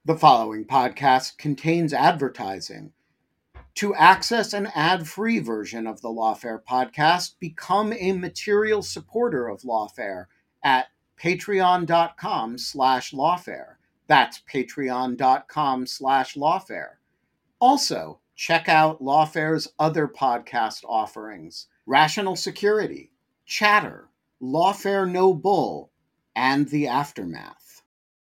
The following podcast contains advertising. To access an ad-free version of the Lawfare podcast, become a material supporter of Lawfare at patreon.com/lawfare. That's patreon.com/lawfare. Also, check out Lawfare's other podcast offerings: Rational Security, Chatter, Lawfare No Bull, and The Aftermath.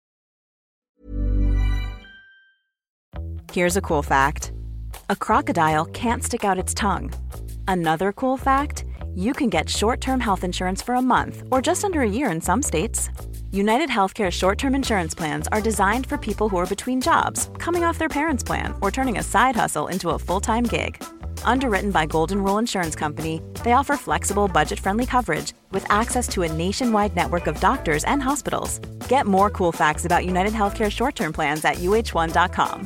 Here's a cool fact. A crocodile can't stick out its tongue. Another cool fact, you can get short-term health insurance for a month or just under a year in some states. United Healthcare short-term insurance plans are designed for people who are between jobs, coming off their parents' plan, or turning a side hustle into a full-time gig. Underwritten by Golden Rule Insurance Company, they offer flexible, budget-friendly coverage with access to a nationwide network of doctors and hospitals. Get more cool facts about United Healthcare short-term plans at uh1.com.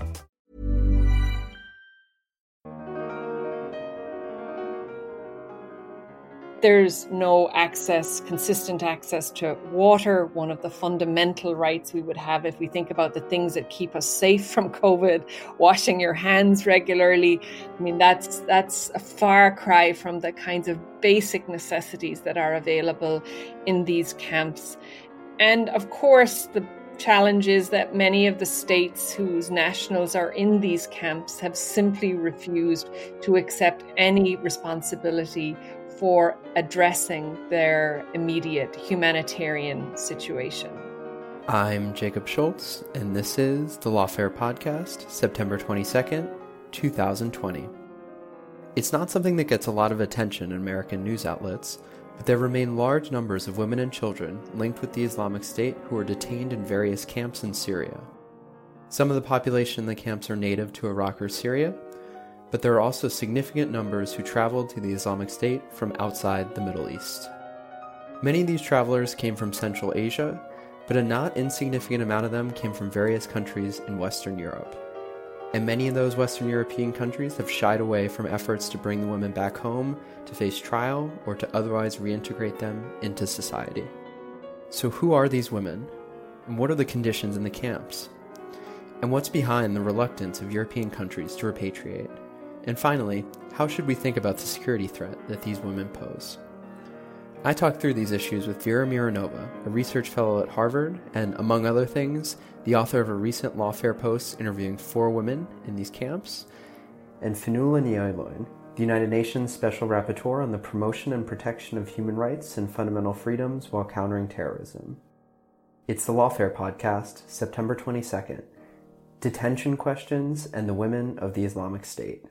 There's no consistent access to water, one of the fundamental rights we would have if we think about the things that keep us safe from COVID, washing your hands regularly. I mean, that's a far cry from the kinds of basic necessities that are available in these camps. And of course, the challenge is that many of the states whose nationals are in these camps have simply refused to accept any responsibility for addressing their immediate humanitarian situation. I'm Jacob Schultz, and this is the Lawfare Podcast, September 22nd, 2020. It's not something that gets a lot of attention in American news outlets, but there remain large numbers of women and children linked with the Islamic State who are detained in various camps in Syria. Some of the population in the camps are native to Iraq or Syria, but there are also significant numbers who traveled to the Islamic State from outside the Middle East. Many of these travelers came from Central Asia, but a not insignificant amount of them came from various countries in Western Europe. And many of those Western European countries have shied away from efforts to bring the women back home to face trial or to otherwise reintegrate them into society. So who are these women? And what are the conditions in the camps? And what's behind the reluctance of European countries to repatriate? And finally, how should we think about the security threat that these women pose? I talked through these issues with Vera Mironova, a research fellow at Harvard, and among other things, the author of a recent Lawfare post interviewing 4 women in these camps, and Fionnuala Ní Fhadhb, the United Nations Special Rapporteur on the promotion and protection of human rights and fundamental freedoms while countering terrorism. It's the Lawfare Podcast, September 22nd, Detention Questions and the Women of the Islamic State.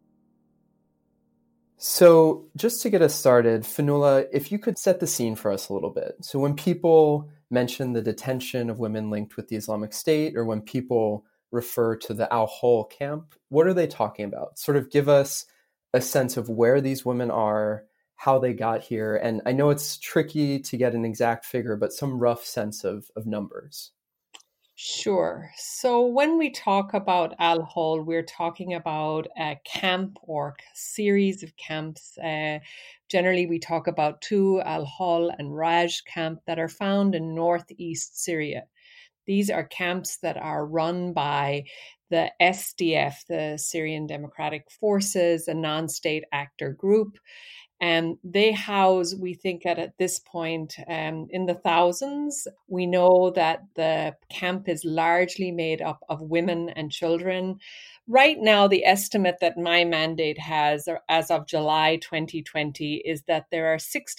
So just to get us started, Fionnuala, if you could set the scene for us a little bit. So when people mention the detention of women linked with the Islamic State, or when people refer to the Al-Hol camp, what are they talking about? Sort of give us a sense of where these women are, how they got here. And I know it's tricky to get an exact figure, but some rough sense of numbers. Sure. So when we talk about Al-Hol, we're talking about a camp or series of camps. Generally, we talk about 2, Al-Hol and Raj camp, that are found in northeast Syria. These are camps that are run by the SDF, the Syrian Democratic Forces, a non-state actor group. And they house, we think at this point, in the thousands. We know that the camp is largely made up of women and children. Right now, the estimate that my mandate has, as of July 2020, is that there are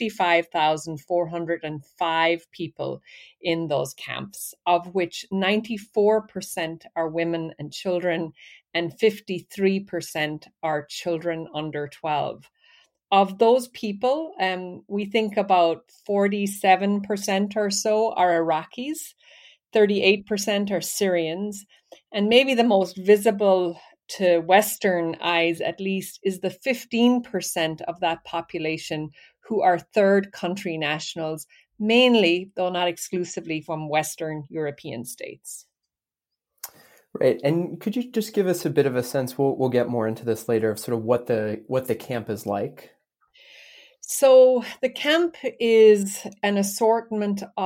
65,405 people in those camps, of which 94% are women and children, and 53% are children under 12. Of those people, we think about 47% or so are Iraqis, 38% are Syrians, and maybe the most visible to Western eyes, at least, is the 15% of that population who are third country nationals, mainly, though not exclusively, from Western European states. Right. And could you just give us a bit of a sense, we'll get more into this later, of sort of what the camp is like? So the camp is an assortment of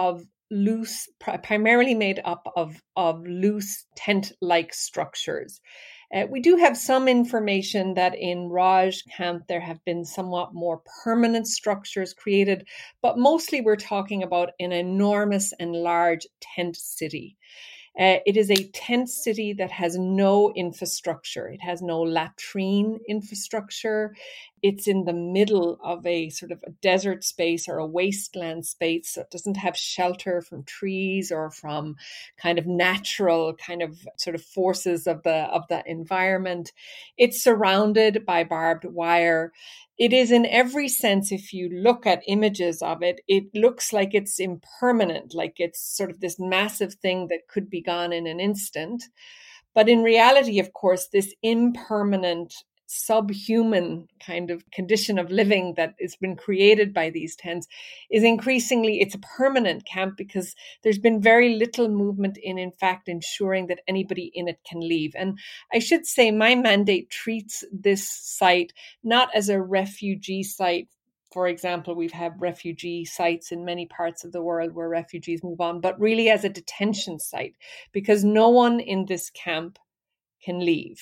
primarily made up of loose tent-like structures. We do have some information that in Raj camp there have been somewhat more permanent structures created, but mostly we're talking about an enormous and large tent city. It is a tent city that has no infrastructure. It has no latrine infrastructure. It's in the middle of a sort of a desert space or a wasteland space. So it doesn't have shelter from trees or from kind of natural kind of sort of forces of the environment. It's surrounded by barbed wire. It is in every sense, if you look at images of it, it looks like it's impermanent, like it's sort of this massive thing that could be gone in an instant. But in reality, of course, this impermanent, subhuman kind of condition of living that has been created by these tents is increasingly, it's a permanent camp because there's been very little movement in fact, ensuring that anybody in it can leave. And I should say my mandate treats this site not as a refugee site. For example, we've had refugee sites in many parts of the world where refugees move on, but really as a detention site, because no one in this camp can leave.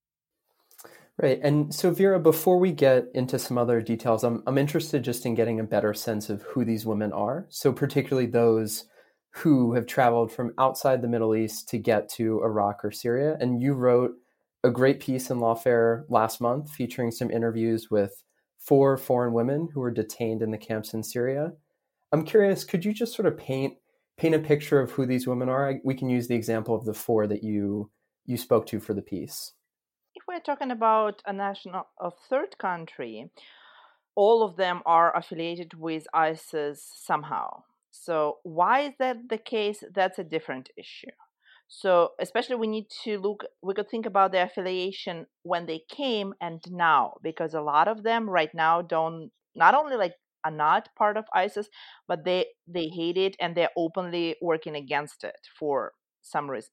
Right. And so, Vera, before we get into some other details, I'm interested just in getting a better sense of who these women are. So particularly those who have traveled from outside the Middle East to get to Iraq or Syria. And you wrote a great piece in Lawfare last month featuring some interviews with 4 foreign women who were detained in the camps in Syria. I'm curious, could you just sort of paint a picture of who these women are? We can use the example of the 4 that you spoke to for the piece. If we're talking about a third country, all of them are affiliated with ISIS somehow. So why is that the case? That's a different issue. So especially we could think about the affiliation when they came and now, because a lot of them right now not only are not part of ISIS, but they hate it and they're openly working against it for some reasons.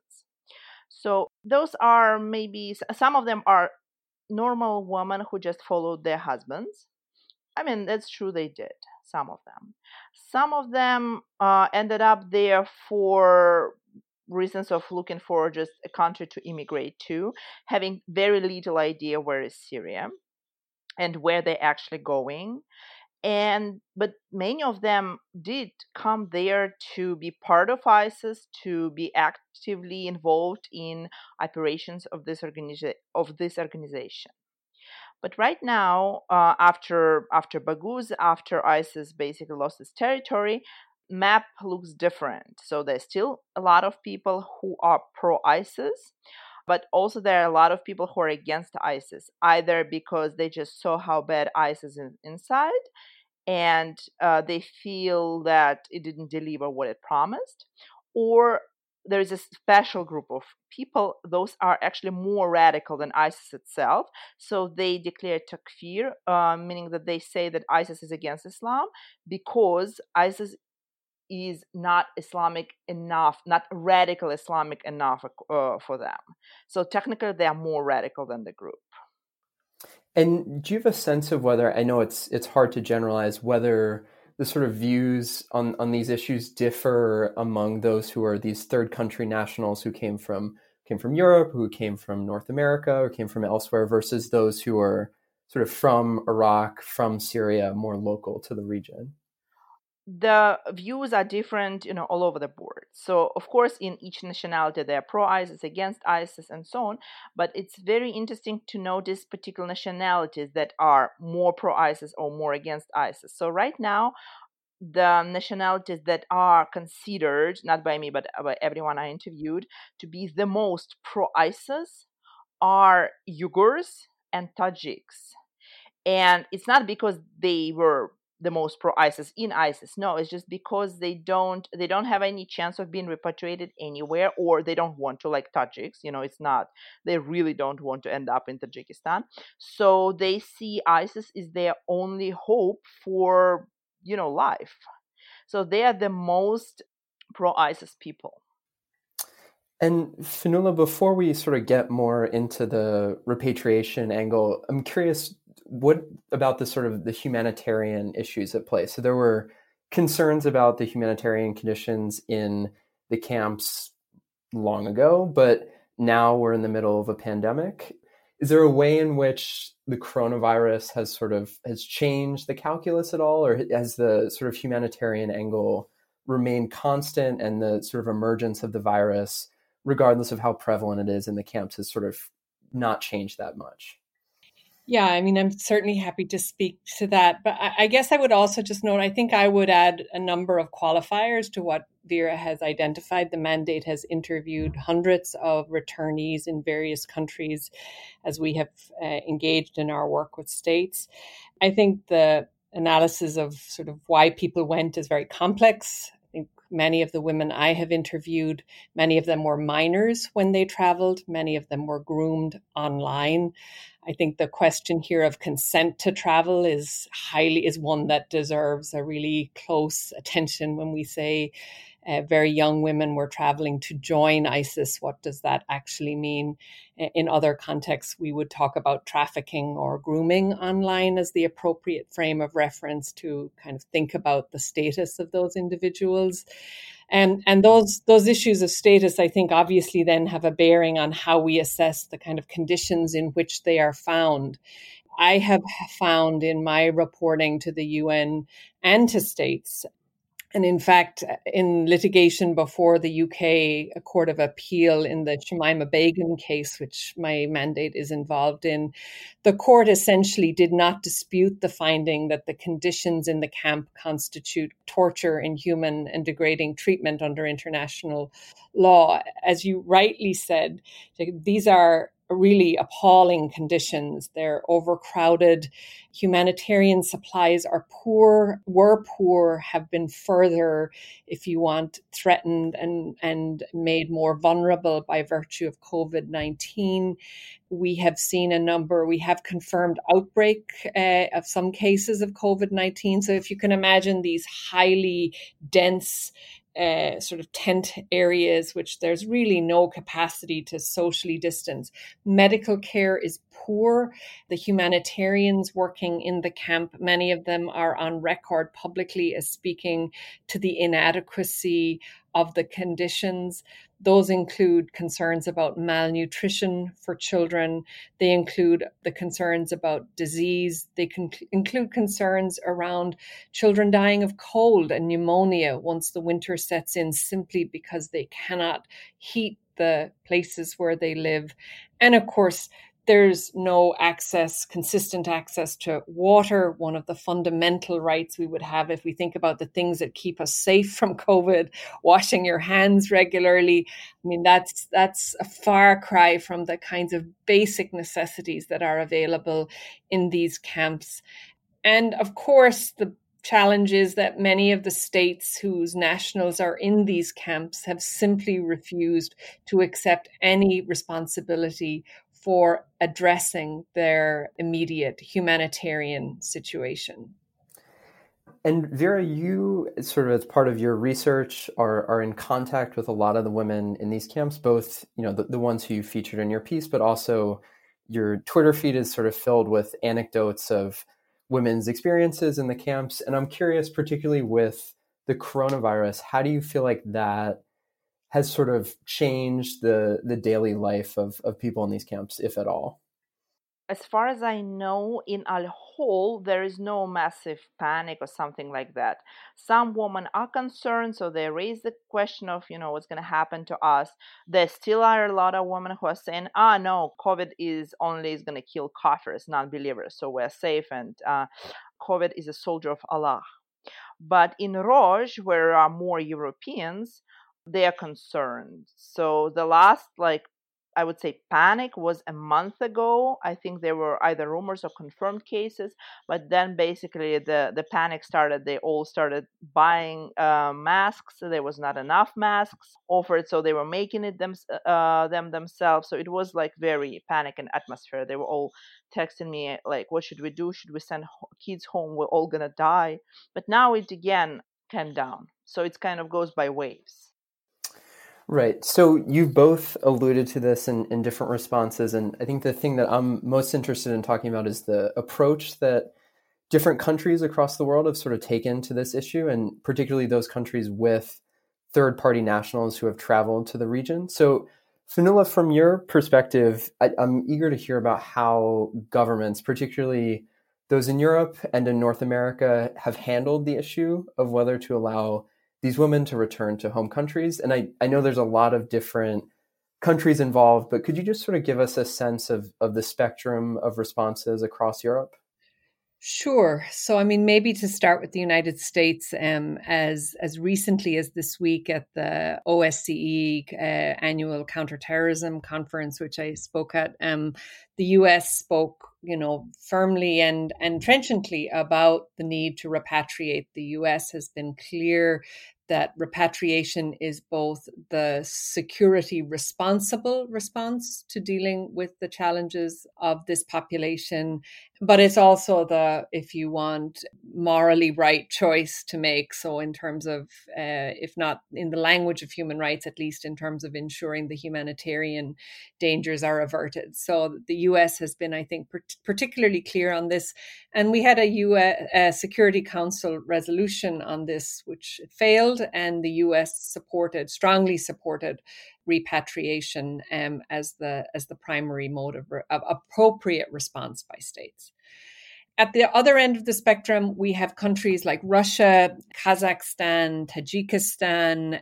So those are maybe, some of them are normal women who just followed their husbands. I mean, that's true, they did, some of them. Some of them ended up there for reasons of looking for just a country to immigrate to, having very little idea where is Syria and where they're actually going. But many of them did come there to be part of ISIS, to be actively involved in operations of this organization. But right now, after Baghouz, after ISIS basically lost its territory, map looks different. So there's still a lot of people who are pro-ISIS, but also there are a lot of people who are against ISIS, either because they just saw how bad ISIS is inside and they feel that it didn't deliver what it promised, or there is a special group of people, those are actually more radical than ISIS itself. So they declare takfir, meaning that they say that ISIS is against Islam because ISIS is not Islamic enough, not radical Islamic enough for them. So technically they are more radical than the group. And do you have a sense of whether, I know it's hard to generalize, whether the sort of views on these issues differ among those who are these third country nationals who came from Europe, who came from North America, or came from elsewhere, versus those who are sort of from Iraq, from Syria, more local to the region? The views are different, all over the board. So, of course, in each nationality, they are pro-ISIS, against ISIS, and so on. But it's very interesting to notice particular nationalities that are more pro-ISIS or more against ISIS. So right now, the nationalities that are considered, not by me, but by everyone I interviewed, to be the most pro-ISIS are Uyghurs and Tajiks. And it's not because they were the most pro-ISIS in ISIS. No, it's just because they don't have any chance of being repatriated anywhere, or they don't want to, like Tajiks. It's not, they really don't want to end up in Tajikistan. So they see ISIS is their only hope for, life. So they are the most pro-ISIS people. And Fionnuala, before we sort of get more into the repatriation angle, I'm curious, what about the sort of the humanitarian issues at play? So there were concerns about the humanitarian conditions in the camps long ago, but now we're in the middle of a pandemic. Is there a way in which the coronavirus has changed the calculus at all, or has the sort of humanitarian angle remained constant, and the sort of emergence of the virus, regardless of how prevalent it is in the camps, has sort of not changed that much? Yeah, I mean, I'm certainly happy to speak to that. But I guess I would also just note, I think I would add a number of qualifiers to what Vera has identified. The mandate has interviewed hundreds of returnees in various countries as we have engaged in our work with states. I think the analysis of sort of why people went is very complex. I think many of the women I have interviewed, many of them were minors when they traveled. Many of them were groomed online. I think the question here of consent to travel is one that deserves a really close attention. When we say very young women were traveling to join ISIS, what does that actually mean? In other contexts, we would talk about trafficking or grooming online as the appropriate frame of reference to kind of think about the status of those individuals. And those issues of status, I think, obviously then have a bearing on how we assess the kind of conditions in which they are found. I have found in my reporting to the UN and to states, and in fact, in litigation before the UK Court of Appeal in the Shamima Begum case, which my mandate is involved in, the court essentially did not dispute the finding that the conditions in the camp constitute torture, inhuman, and degrading treatment under international law. As you rightly said, these are really appalling conditions. They're overcrowded. Humanitarian supplies were poor, have been further, if you want, threatened and made more vulnerable by virtue of COVID-19. We have confirmed outbreak of some cases of COVID-19. So if you can imagine these highly dense sort of tent areas, which there's really no capacity to socially distance. Medical care is poor. The humanitarians working in the camp, many of them are on record publicly as speaking to the inadequacy of the conditions. Those include concerns about malnutrition for children. They include the concerns about disease. They include concerns around children dying of cold and pneumonia once the winter sets in, simply because they cannot heat the places where they live. And of course, there's no consistent access to water, one of the fundamental rights we would have if we think about the things that keep us safe from COVID, washing your hands regularly. I mean, that's a far cry from the kinds of basic necessities that are available in these camps. And of course, the challenge is that many of the states whose nationals are in these camps have simply refused to accept any responsibility for addressing their immediate humanitarian situation. And Vera, you sort of as part of your research are in contact with a lot of the women in these camps, both, the ones who you featured in your piece, but also your Twitter feed is sort of filled with anecdotes of women's experiences in the camps. And I'm curious, particularly with the coronavirus, how do you feel like that has sort of changed the daily life of people in these camps, if at all? As far as I know, in Al-Hol, there is no massive panic or something like that. Some women are concerned, so they raise the question of, what's going to happen to us. There still are a lot of women who are saying, no, COVID is going to kill kafirs, non-believers, so we're safe, and COVID is a soldier of Allah. But in Roj, where there are more Europeans, they are concerned. So the last, I would say, panic was a month ago. I think there were either rumors or confirmed cases, but then basically the panic started. They all started buying masks. There was not enough masks offered, so they were making it them themselves. So it was very panic and atmosphere. They were all texting me what should we do? Should we send kids home? We're all gonna die. But now it again came down. So it kind of goes by waves. Right. So you've both alluded to this in different responses. And I think the thing that I'm most interested in talking about is the approach that different countries across the world have sort of taken to this issue, and particularly those countries with third-party nationals who have traveled to the region. So, Fionnuala, from your perspective, I'm eager to hear about how governments, particularly those in Europe and in North America, have handled the issue of whether to allow these women to return to home countries. And I know there's a lot of different countries involved, but could you just sort of give us a sense of the spectrum of responses across Europe? Sure. So, I mean, maybe to start with the United States, as recently as this week at the OSCE annual counterterrorism conference, which I spoke at, the U.S. spoke, firmly and trenchantly about the need to repatriate. The U.S. has been clear that repatriation is both the security responsible response to dealing with the challenges of this population, but it's also the, if you want, morally right choice to make. So in terms of, if not in the language of human rights, at least in terms of ensuring the humanitarian dangers are averted. So the US has been, I think, particularly clear on this. And we had a UN Security Council resolution on this, which failed, and the US strongly supported repatriation as the primary mode of appropriate response by states. At the other end of the spectrum, we have countries like Russia, Kazakhstan, Tajikistan,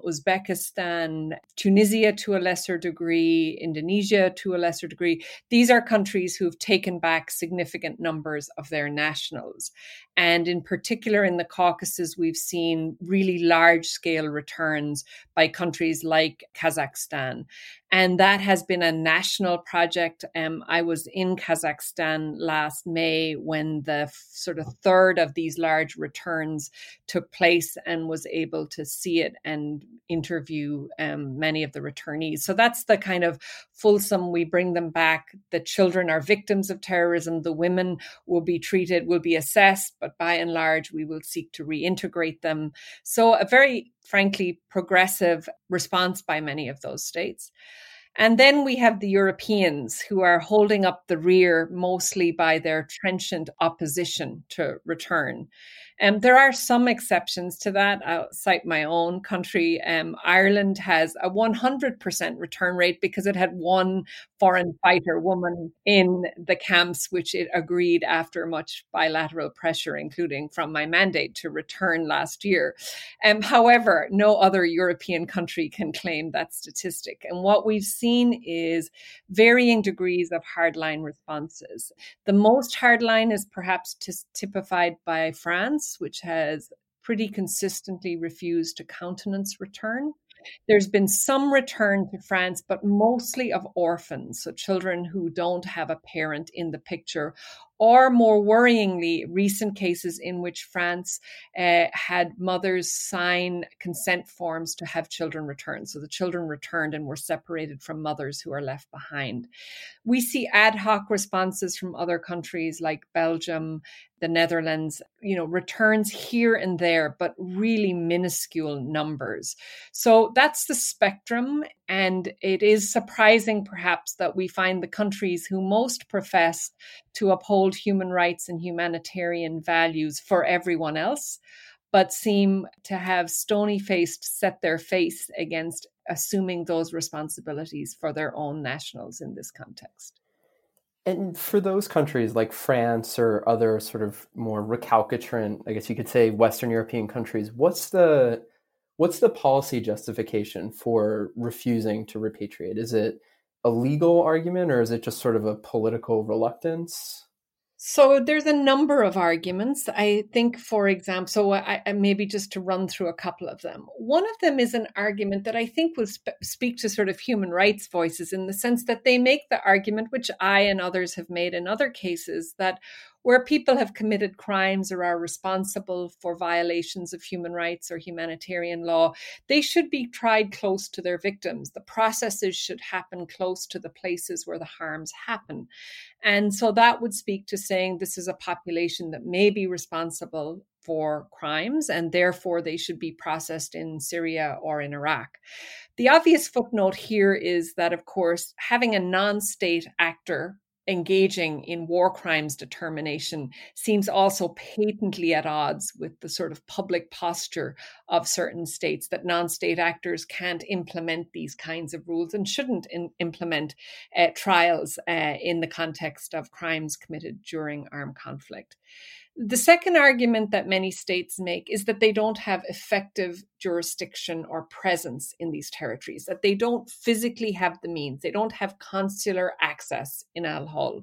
Uzbekistan, Tunisia to a lesser degree, Indonesia to a lesser degree. These are countries who've taken back significant numbers of their nationals. And in particular, in the Caucasus, we've seen really large-scale returns by countries like Kazakhstan. And that has been a national project. I was in Kazakhstan last May when the sort of third of these large returns took place, and was able to see it and interview many of the returnees. So that's the kind of fulsome, we bring them back. The children are victims of terrorism. The women will be assessed, but by and large, we will seek to reintegrate them. So a very, frankly, progressive response by many of those states. And then we have the Europeans, who are holding up the rear mostly by their trenchant opposition to return. And there are some exceptions to that. I'll cite my own country. Ireland has a 100% return rate because it had one foreign fighter woman in the camps, which it agreed after much bilateral pressure, including from my mandate, to return last year. However, no other European country can claim that statistic. And what we've seen is varying degrees of hardline responses. The most hardline is perhaps typified by France, which has pretty consistently refused to countenance return. There's been some return to France, but mostly of orphans, so children who don't have a parent in the picture, or more worryingly, recent cases in which France had mothers sign consent forms to have children returned. So the children returned and were separated from mothers who are left behind. We see ad hoc responses from other countries like Belgium, the Netherlands, returns here and there, but really minuscule numbers. So that's the spectrum. And it is surprising, perhaps, that we find the countries who most profess to uphold human rights and humanitarian values for everyone else, but seem to have stony-faced set their face against assuming those responsibilities for their own nationals in this context. And for those countries like France or other sort of more recalcitrant, I guess you could say, Western European countries, what's the policy justification for refusing to repatriate? Is it a legal argument, or is it just sort of a political reluctance? So there's a number of arguments. I think, for example, so I maybe just to run through a couple of them. One of them is an argument that I think will speak to sort of human rights voices, in the sense that they make the argument, which I and others have made in other cases, that where people have committed crimes or are responsible for violations of human rights or humanitarian law, they should be tried close to their victims. The processes should happen close to the places where the harms happen. And so that would speak to saying this is a population that may be responsible for crimes, and therefore they should be processed in Syria or in Iraq. The obvious footnote here is that, of course, having a non-state actor engaging in war crimes determination seems also patently at odds with the sort of public posture of certain states, that non-state actors can't implement these kinds of rules and shouldn't implement trials in the context of crimes committed during armed conflict. The second argument that many states make is that they don't have effective jurisdiction or presence in these territories, that they don't physically have the means, they don't have consular access in Al-Hol.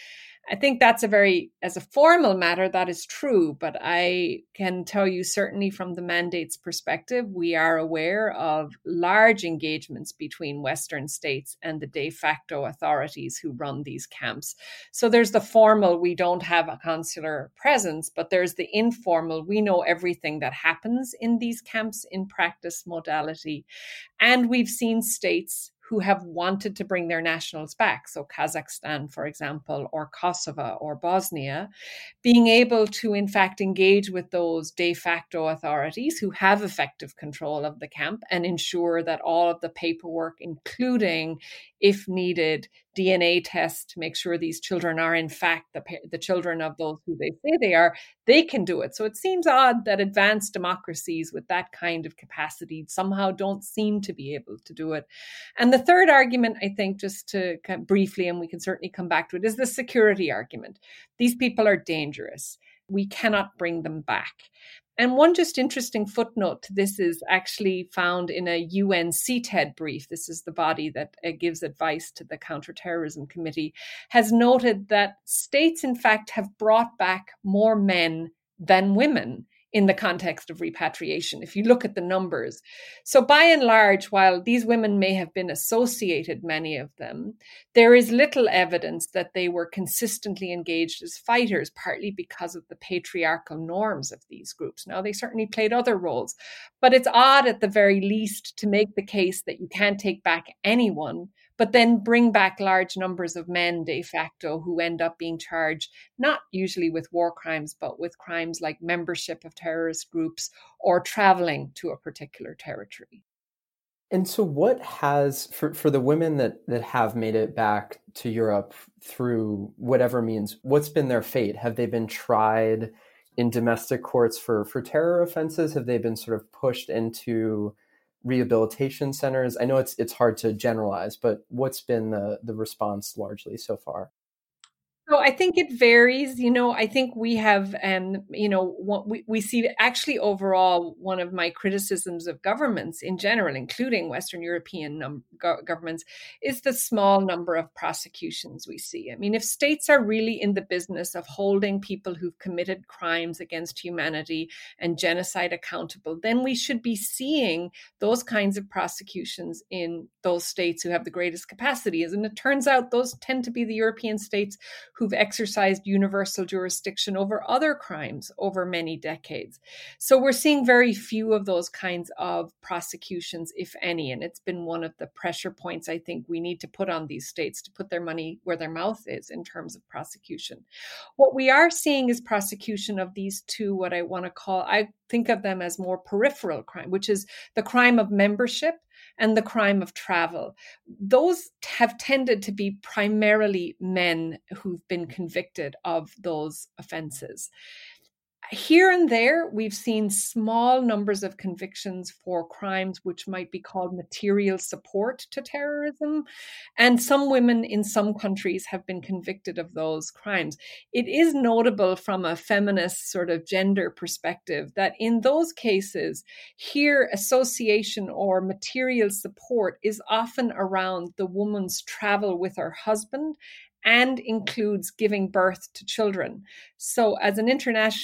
I think that's as a formal matter, that is true, but I can tell you certainly from the mandate's perspective, we are aware of large engagements between Western states and the de facto authorities who run these camps. So there's the formal, we don't have a consular presence, but there's the informal, we know everything that happens in these camps in practice modality. And we've seen states who have wanted to bring their nationals back, so Kazakhstan, for example, or Kosovo or Bosnia, being able to, in fact, engage with those de facto authorities who have effective control of the camp and ensure that all of the paperwork, including, if needed, DNA tests to make sure these children are, in fact, the children of those who they say they are, they can do it. So it seems odd that advanced democracies with that kind of capacity somehow don't seem to be able to do it. And the third argument, I think, just to briefly, and we can certainly come back to it, is the security argument. These people are dangerous. We cannot bring them back. And one just interesting footnote to this is actually found in a UN CTED brief. This is the body that gives advice to the Counterterrorism Committee, has noted that states, in fact, have brought back more men than women in the context of repatriation, if you look at the numbers. So by and large, while these women may have been associated, many of them, there is little evidence that they were consistently engaged as fighters, partly because of the patriarchal norms of these groups. Now, they certainly played other roles, but it's odd at the very least to make the case that you can't take back anyone, but then bring back large numbers of men de facto who end up being charged, not usually with war crimes, but with crimes like membership of terrorist groups or traveling to a particular territory. And so what has, for the women that have made it back to Europe through whatever means, what's been their fate? Have they been tried in domestic courts for terror offenses? Have they been sort of pushed into rehabilitation centers? I know it's hard to generalize, but what's been the response largely so far? So I think it varies. I think we have, we see actually overall one of my criticisms of governments in general, including Western European governments, is the small number of prosecutions we see. I mean, if states are really in the business of holding people who've committed crimes against humanity and genocide accountable, then we should be seeing those kinds of prosecutions in those states who have the greatest capacities. And it turns out those tend to be the European states who've exercised universal jurisdiction over other crimes over many decades. So we're seeing very few of those kinds of prosecutions, if any. And it's been one of the pressure points I think we need to put on these states to put their money where their mouth is in terms of prosecution. What we are seeing is prosecution of these two, what I want to call, I think of them as more peripheral crime, which is the crime of membership and the crime of travel. Those have tended to be primarily men who've been convicted of those offenses. Here and there, we've seen small numbers of convictions for crimes which might be called material support to terrorism. And some women in some countries have been convicted of those crimes. It is notable from a feminist sort of gender perspective that in those cases, here association or material support is often around the woman's travel with her husband and includes giving birth to children. So as an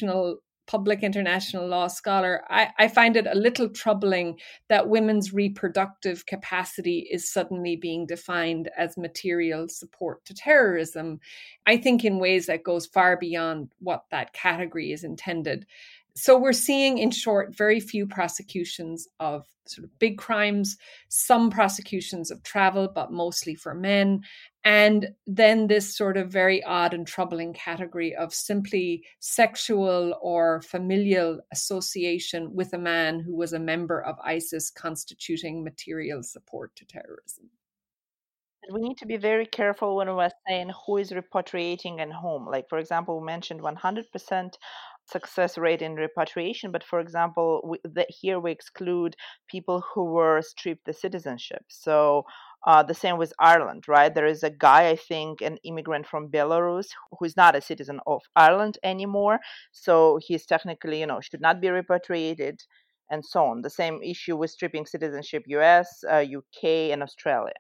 public international law scholar, I find it a little troubling that women's reproductive capacity is suddenly being defined as material support to terrorism. I think in ways that goes far beyond what that category is intended. So we're seeing, in short, very few prosecutions of sort of big crimes, some prosecutions of travel, but mostly for men. And then this sort of very odd and troubling category of simply sexual or familial association with a man who was a member of ISIS constituting material support to terrorism. And we need to be very careful when we're saying who is repatriating and whom. Like, for example, we mentioned 100% success rate in repatriation, but for example, here we exclude people who were stripped the citizenship. So the same with Ireland, right? There is a guy, I think, an immigrant from Belarus who is not a citizen of Ireland anymore. So he's technically, should not be repatriated and so on. The same issue with stripping citizenship US, UK, and Australia.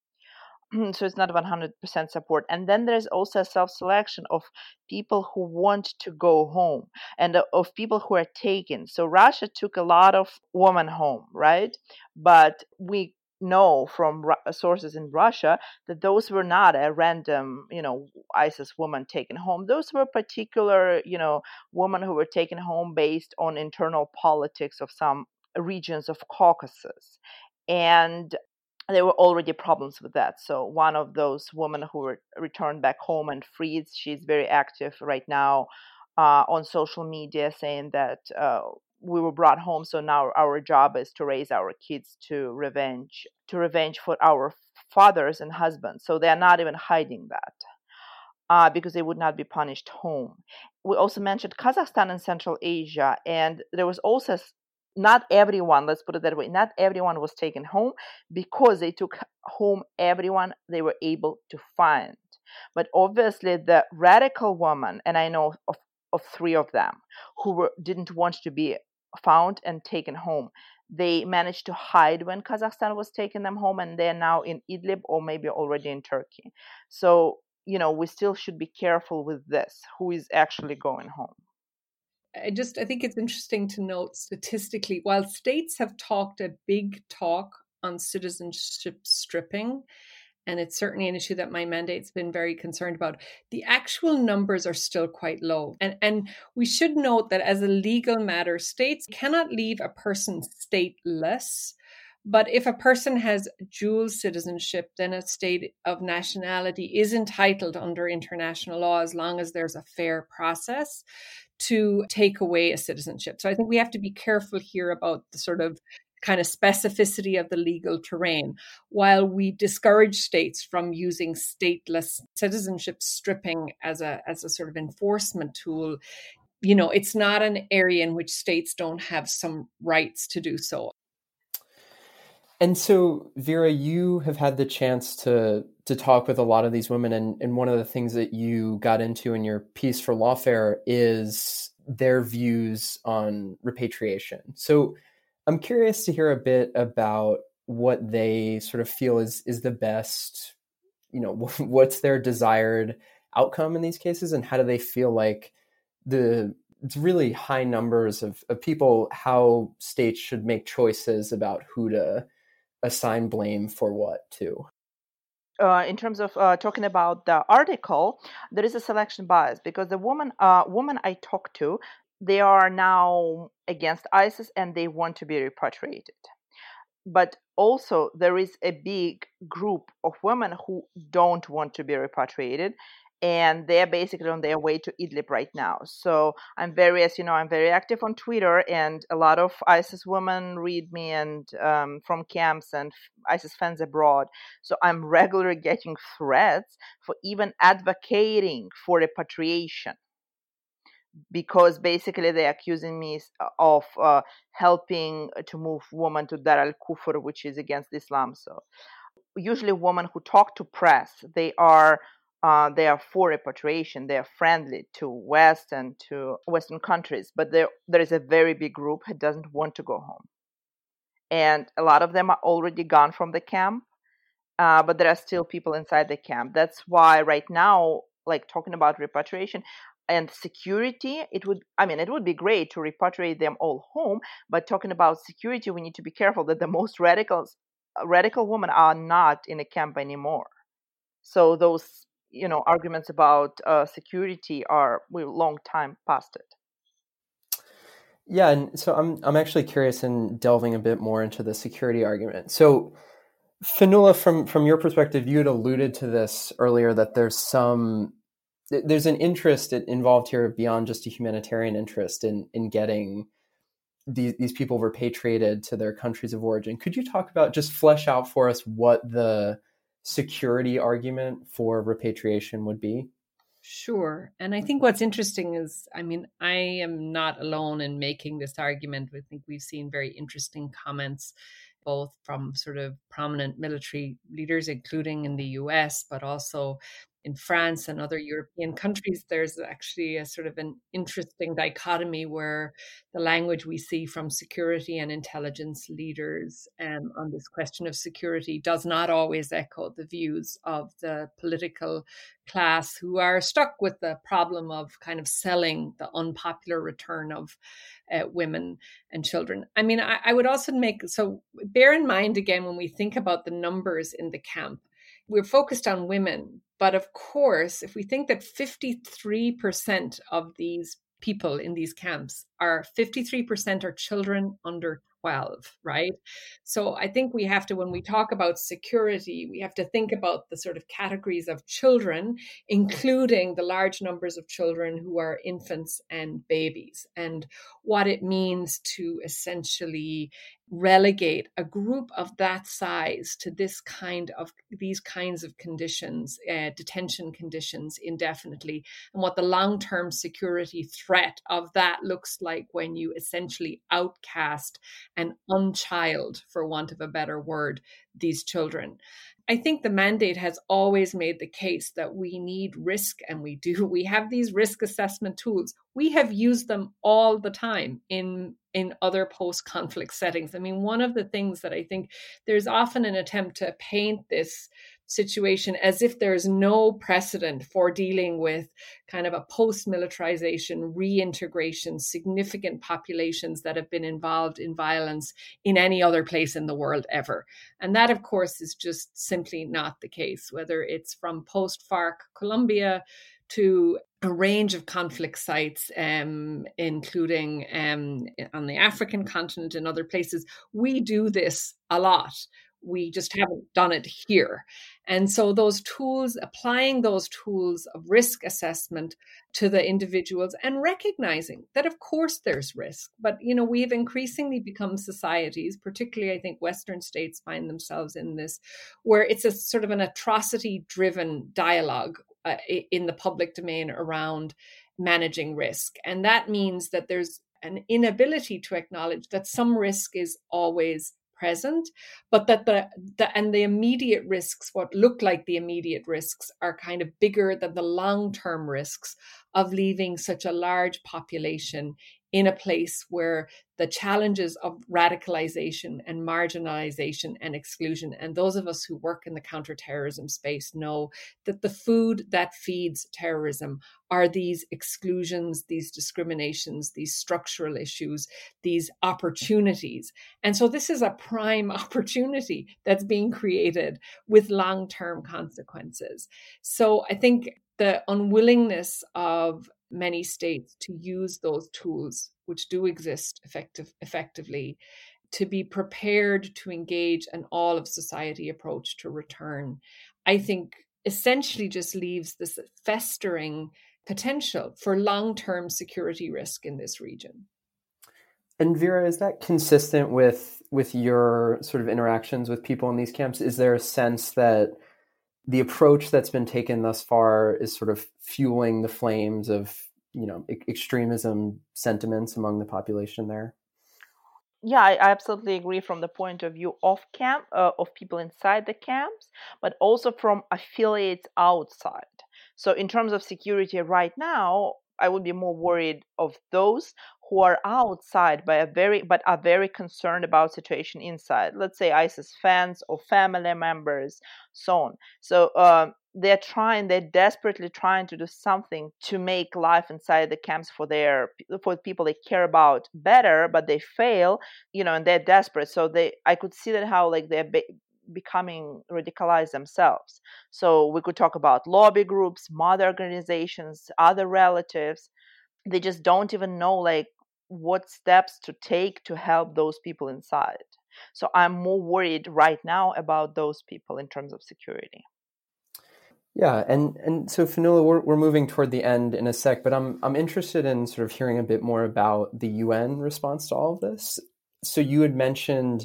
So it's not 100% support. And then there's also a self-selection of people who want to go home and of people who are taken. So Russia took a lot of women home, right? But we know from sources in Russia that those were not a random, ISIS woman taken home. Those were particular, women who were taken home based on internal politics of some regions of Caucasus. And there were already problems with that. So one of those women who were returned back home and freed, she's very active right now on social media saying that we were brought home, so now our job is to raise our kids to revenge for our fathers and husbands. So they're not even hiding that because they would not be punished home. We also mentioned Kazakhstan and Central Asia, and there was also not everyone, let's put it that way, not everyone was taken home because they took home everyone they were able to find. But obviously the radical woman, and I know of 3 of them who didn't want to be found and taken home, they managed to hide when Kazakhstan was taking them home, and they're now in Idlib or maybe already in Turkey. So, we still should be careful with this, who is actually going home. I think it's interesting to note statistically, while states have talked a big talk on citizenship stripping, and it's certainly an issue that my mandate's been very concerned about, the actual numbers are still quite low. And we should note that as a legal matter, states cannot leave a person stateless. But if a person has dual citizenship, then a state of nationality is entitled under international law, as long as there's a fair process, to take away a citizenship. So I think we have to be careful here about the sort of kind of specificity of the legal terrain, while we discourage states from using stateless citizenship stripping as a sort of enforcement tool. It's not an area in which states don't have some rights to do so. And so, Vera, you have had the chance to talk with a lot of these women, and one of the things that you got into in your piece for Lawfare is their views on repatriation. So I'm curious to hear a bit about what they sort of feel is the best, what's their desired outcome in these cases, and how do they feel like it's really high numbers of people, how states should make choices about who to assign blame for what to. In terms of talking about the article, there is a selection bias because the woman I talked to, they are now against ISIS and they want to be repatriated. But also there is a big group of women who don't want to be repatriated, and they're basically on their way to Idlib right now. So I'm very active on Twitter, and a lot of ISIS women read me and from camps and ISIS fans abroad. So I'm regularly getting threats for even advocating for repatriation, because basically they're accusing me of helping to move women to Dar al-Kufr, which is against Islam. So usually women who talk to press, they are for repatriation. They are friendly to West and to Western countries, but there is a very big group who doesn't want to go home. And a lot of them are already gone from the camp, but there are still people inside the camp. That's why right now, like talking about repatriation and security, it would be great to repatriate them all home, but talking about security, we need to be careful that the most radical women are not in a camp anymore. So those arguments about security we're long time past it. Yeah, and so I'm actually curious in delving a bit more into the security argument. So Fionnuala, from your perspective, you had alluded to this earlier, that there's an interest involved here beyond just a humanitarian interest in getting these people repatriated to their countries of origin. Could you talk about, just flesh out for us what the security argument for repatriation would be? Sure. And I think what's interesting is, I mean, I am not alone in making this argument. I think we've seen very interesting comments, both from sort of prominent military leaders, including in the US, but also in France and other European countries. There's actually a sort of an interesting dichotomy where the language we see from security and intelligence leaders on this question of security does not always echo the views of the political class, who are stuck with the problem of kind of selling the unpopular return of women and children. I mean, I would also so bear in mind again, when we think about the numbers in the camp, we're focused on women. But of course, if we think that 53% of these people in these camps are 53% are children under 12, right? So I think we have to, when we talk about security, we have to think about the sort of categories of children, including the large numbers of children who are infants and babies, and what it means to essentially relegate a group of that size to these kinds of conditions, detention conditions indefinitely, and what the long-term security threat of that looks like when you essentially outcast and unchild, for want of a better word, these children. I think the mandate has always made the case that we need risk, and we have these risk assessment tools. We have used them all the time in other post-conflict settings. I mean, one of the things that I think there's often an attempt to paint this situation as if there's no precedent for dealing with kind of a post-militarization, reintegration, significant populations that have been involved in violence in any other place in the world ever. And that, of course, is just simply not the case, whether it's from post-FARC Colombia to a range of conflict sites, including on the African continent and other places. We do this a lot. We just haven't done it here. And so those tools, applying those tools of risk assessment to the individuals and recognizing that, of course, there's risk. But, we've increasingly become societies, particularly I think Western states find themselves in this, where it's a sort of an atrocity-driven dialogue in the public domain around managing risk. And that means that there's an inability to acknowledge that some risk is always present, but that the immediate risks, what look like the immediate risks, are kind of bigger than the long-term risks of leaving such a large population in a place where the challenges of radicalization and marginalization and exclusion, and those of us who work in the counterterrorism space know that the food that feeds terrorism are these exclusions, these discriminations, these structural issues, these opportunities. And so this is a prime opportunity that's being created with long-term consequences. So I think the unwillingness of many states to use those tools, which do exist effectively, to be prepared to engage an all of society approach to return, I think essentially just leaves this festering potential for long-term security risk in this region. And Vera, is that consistent with your sort of interactions with people in these camps? Is there a sense that the approach that's been taken thus far is sort of fueling the flames of, extremism sentiments among the population there? Yeah, I absolutely agree from the point of view of of people inside the camps, but also from affiliates outside. So in terms of security right now, I would be more worried of those who are outside but are very concerned about situation inside. Let's say ISIS fans or family members, so on. So they're desperately trying to do something to make life inside the camps for people they care about better, but they fail, and they're desperate. So I could see that how they're becoming radicalized themselves. So we could talk about lobby groups, mother organizations, other relatives. They just don't even know what steps to take to help those people inside. So I'm more worried right now about those people in terms of security. Yeah, and so Fionnuala, we're moving toward the end in a sec, but I'm interested in sort of hearing a bit more about the UN response to all of this. So you had mentioned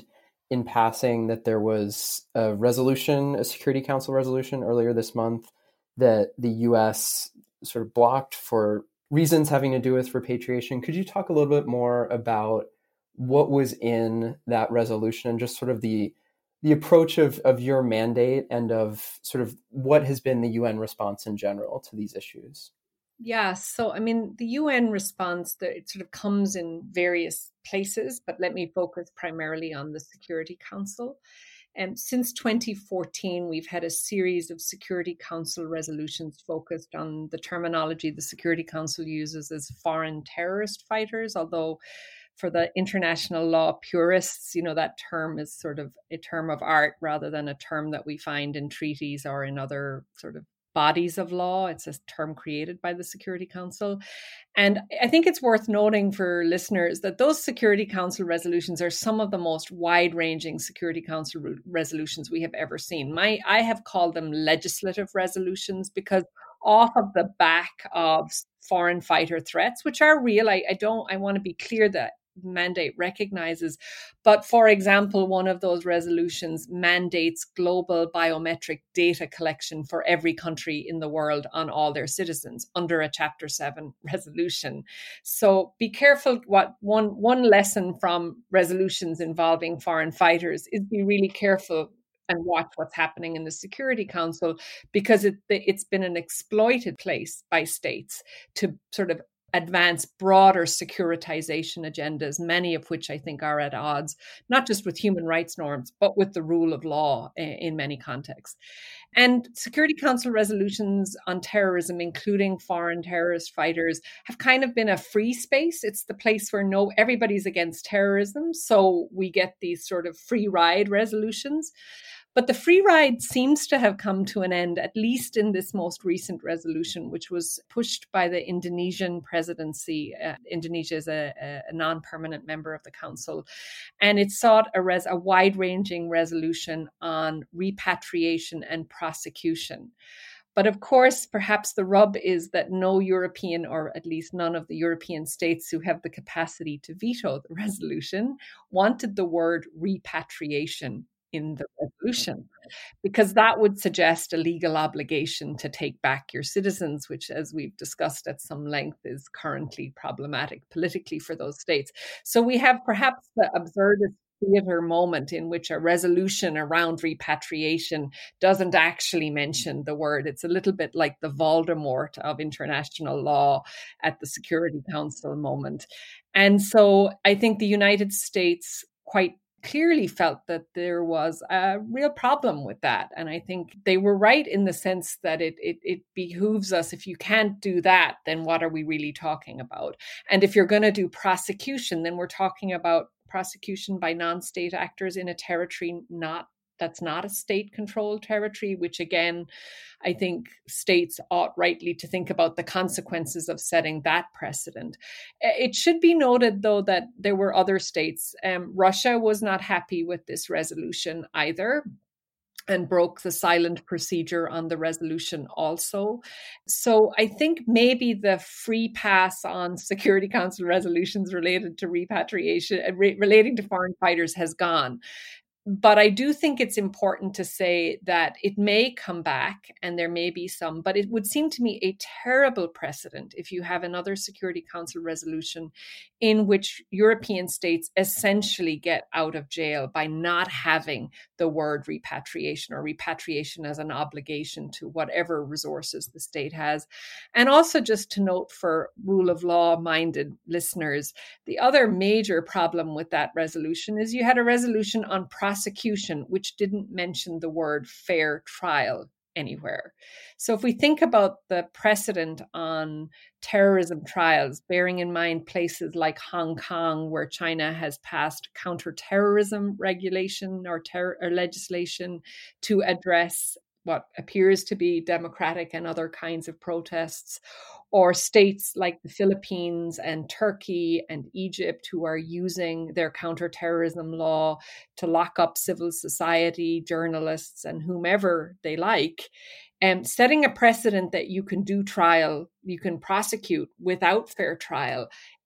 in passing that there was a resolution, a Security Council resolution earlier this month that the U.S. sort of blocked for reasons having to do with repatriation. Could you talk a little bit more about what was in that resolution and just sort of the approach of your mandate and of sort of what has been the UN response in general to these issues? Yeah, so I mean, the UN response, it sort of comes in various places, but let me focus primarily on the Security Council. And since 2014, we've had a series of Security Council resolutions focused on the terminology the Security Council uses as foreign terrorist fighters, although for the international law purists, that term is sort of a term of art rather than a term that we find in treaties or in other sort of bodies of law. It's a term created by the Security Council. And I think it's worth noting for listeners that those Security Council resolutions are some of the most wide-ranging Security Council resolutions we have ever seen. I have called them legislative resolutions because off of the back of foreign fighter threats, which are real, I want to be clear that mandate recognizes. But for example, one of those resolutions mandates global biometric data collection for every country in the world on all their citizens under a Chapter 7 resolution. So be careful. What one lesson from resolutions involving foreign fighters is be really careful and watch what's happening in the Security Council, because it's been an exploited place by states to sort of advance broader securitization agendas, many of which I think are at odds, not just with human rights norms, but with the rule of law in many contexts. And Security Council resolutions on terrorism, including foreign terrorist fighters, have kind of been a free space. It's the place where everybody's against terrorism. So we get these sort of free ride resolutions. But the free ride seems to have come to an end, at least in this most recent resolution, which was pushed by the Indonesian presidency. Indonesia is a non-permanent member of the council. And it sought a wide-ranging resolution on repatriation and prosecution. But of course, perhaps the rub is that no European, or at least none of the European states who have the capacity to veto the resolution, wanted the word repatriation in the resolution, because that would suggest a legal obligation to take back your citizens, which, as we've discussed at some length, is currently problematic politically for those states. So we have perhaps the absurdist theater moment in which a resolution around repatriation doesn't actually mention the word. It's a little bit like the Voldemort of international law at the Security Council moment. And so I think the United States quite clearly felt that there was a real problem with that. And I think they were right in the sense that it behooves us, if you can't do that, then what are we really talking about? And if you're going to do prosecution, then we're talking about prosecution by non-state actors in a territory that's not a state-controlled territory, which again, I think states ought rightly to think about the consequences of setting that precedent. It should be noted, though, that there were other states. Russia was not happy with this resolution either, and broke the silent procedure on the resolution also. So I think maybe the free pass on Security Council resolutions related to repatriation, relating to foreign fighters, has gone. But I do think it's important to say that it may come back and there may be some, but it would seem to me a terrible precedent if you have another Security Council resolution in which European states essentially get out of jail by not having the word repatriation, or repatriation as an obligation to whatever resources the state has. And also, just to note for rule of law minded listeners, the other major problem with that resolution is you had a resolution on prosecution which didn't mention the word fair trial anywhere. So if we think about the precedent on terrorism trials, bearing in mind places like Hong Kong, where China has passed counterterrorism regulation or legislation to address what appears to be democratic and other kinds of protests, or states like the Philippines and Turkey and Egypt who are using their counterterrorism law to lock up civil society, journalists, and whomever they like, and setting a precedent that you can do trial, you can prosecute without fair trial,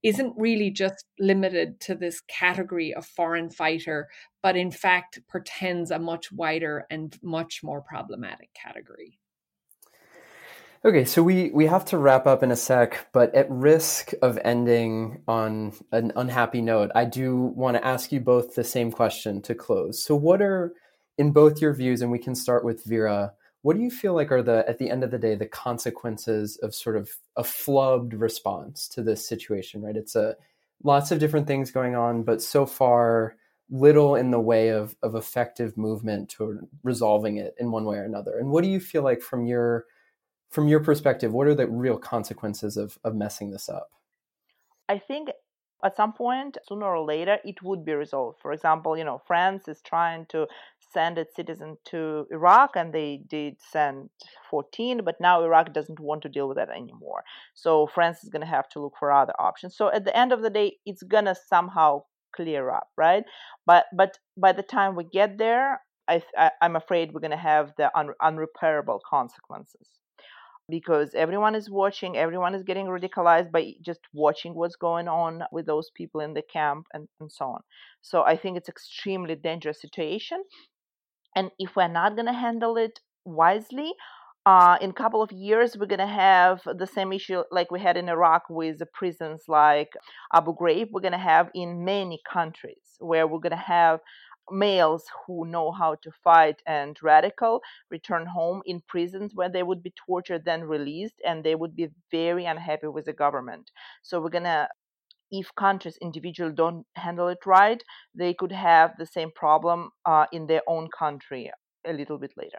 isn't really just limited to this category of foreign fighter, but in fact portends a much wider and much more problematic category. Okay, so we have to wrap up in a sec, but at risk of ending on an unhappy note, I do want to ask you both the same question to close. So what are, in both your views, and we can start with Vera, what do you feel like are at the end of the day, the consequences of sort of a flubbed response to this situation, right? It's lots of different things going on, but so far little in the way of effective movement toward resolving it in one way or another. And what do you feel like from your perspective, what are the real consequences of messing this up? I think at some point, sooner or later, it would be resolved. For example, France is trying to send its citizens to Iraq, and they did send 14, but now Iraq doesn't want to deal with that anymore. So France is going to have to look for other options. So at the end of the day, it's going to somehow clear up, right? But by the time we get there, I'm afraid we're going to have the unrepairable consequences. Because everyone is watching, everyone is getting radicalized by just watching what's going on with those people in the camp and so on. So I think it's extremely dangerous situation. And if we're not going to handle it wisely, in a couple of years, we're going to have the same issue like we had in Iraq with the prisons like Abu Ghraib. We're going to have in many countries where we're going to have males who know how to fight and radical return home in prisons where they would be tortured, then released, and they would be very unhappy with the government. So we're going to, if countries individually don't handle it right, they could have the same problem in their own country a little bit later.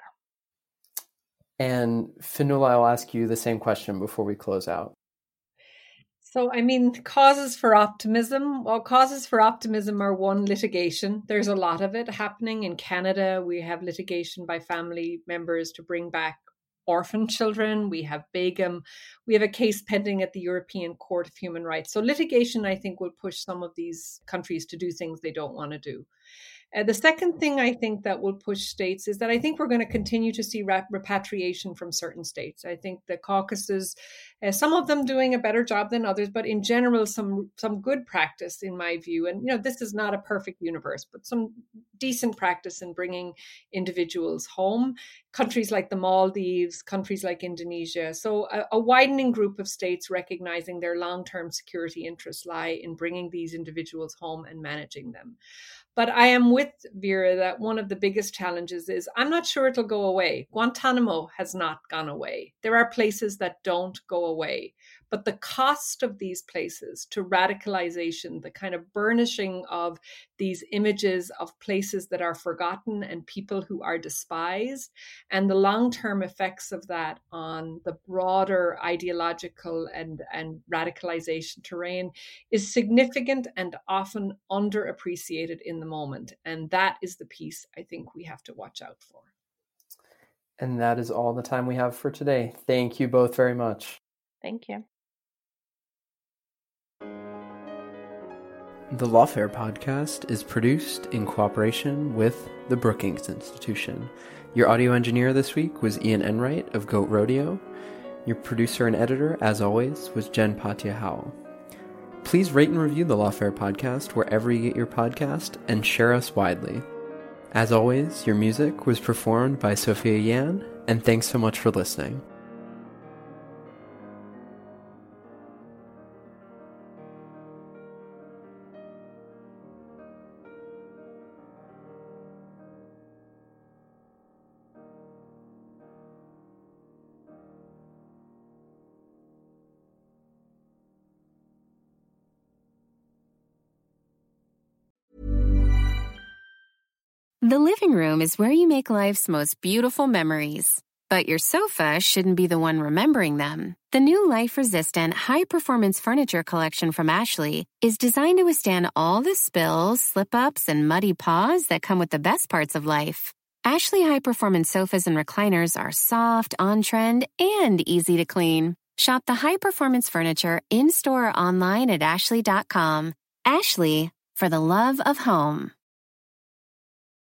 And Fionnuala, I'll ask you the same question before we close out. So, I mean, causes for optimism. Well, causes for optimism are one, litigation. There's a lot of it happening in Canada. We have litigation by family members to bring back orphan children. We have Begum. We have a case pending at the European Court of Human Rights. So litigation, I think, will push some of these countries to do things they don't want to do. The second thing I think that will push states is that I think we're going to continue to see repatriation from certain states. I think the Caucasus, some of them doing a better job than others, but in general, some good practice in my view. And, this is not a perfect universe, but some decent practice in bringing individuals home. Countries like the Maldives, countries like Indonesia. So a widening group of states recognizing their long-term security interests lie in bringing these individuals home and managing them. But I am with Vera that one of the biggest challenges is I'm not sure it'll go away. Guantanamo has not gone away. There are places that don't go away. But the cost of these places to radicalization, the kind of burnishing of these images of places that are forgotten and people who are despised, and the long-term effects of that on the broader ideological and radicalization terrain is significant and often underappreciated in the moment. And that is the piece I think we have to watch out for. And that is all the time we have for today. Thank you both very much. Thank you. The Lawfare podcast is produced in cooperation with the Brookings Institution. Your audio engineer this week was Ian Enright of Goat Rodeo. Your producer and editor, as always, was Jen Patia Howell. Please rate and review the Lawfare podcast wherever you get your podcast and share us widely. As always, your music was performed by Sophia Yan, and thanks so much for listening. The living room is where you make life's most beautiful memories. But your sofa shouldn't be the one remembering them. The new life-resistant, high-performance furniture collection from Ashley is designed to withstand all the spills, slip-ups, and muddy paws that come with the best parts of life. Ashley high-performance sofas and recliners are soft, on-trend, and easy to clean. Shop the high-performance furniture in-store or online at ashley.com. Ashley, for the love of home.